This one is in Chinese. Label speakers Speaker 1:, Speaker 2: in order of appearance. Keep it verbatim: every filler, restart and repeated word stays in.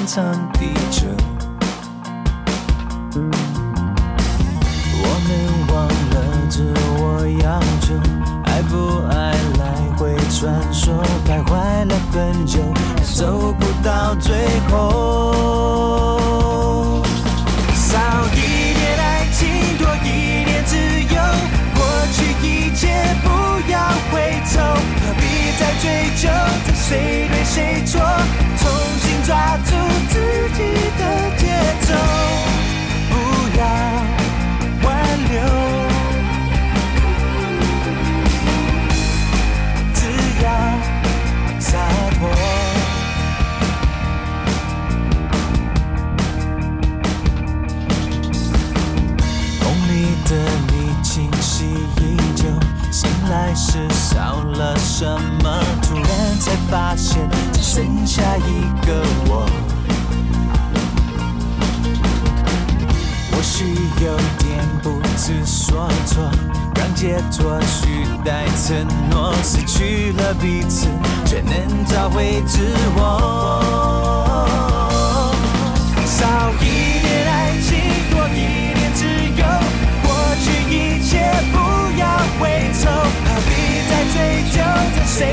Speaker 1: 长地久。我能忘了自我要求，爱不爱来回传说，徘徊了很久，走不到最后。少一点爱情，多一点自由，过去一切不要回头，何必再追究这谁对谁错，重新抓住自己的节奏，不要挽留，只要洒脱。梦里的你清晰依旧，醒来时少了什么，突然才发现只剩下一个我。或许有点不知所措，让解脱取代承诺，失去了彼此却能找回自我。少一点爱情，多一点自由，过去一切不要回头，何必再追究这谁